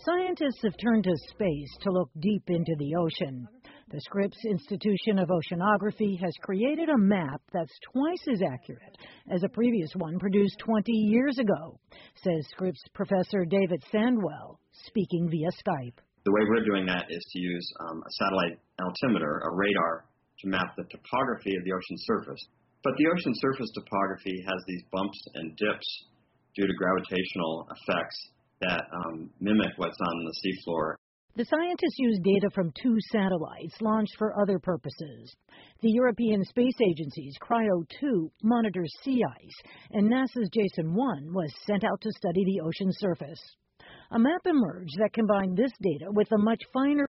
Scientists have turned to space to look deep into the ocean. The Scripps Institution of Oceanography has created a map that's twice as accurate as a previous one produced 20 years ago, says Scripps professor David Sandwell, speaking via Skype. The way we're doing that is to use a satellite altimeter, a radar, to map the topography of the ocean surface. But the ocean surface topography has these bumps and dips due to gravitational effects that mimic what's on the seafloor. The scientists use data from 2 satellites launched for other purposes. The European Space Agency's Cryo-2 monitors sea ice, and NASA's Jason-1 was sent out to study the ocean surface. A map emerged that combined this data with a much finer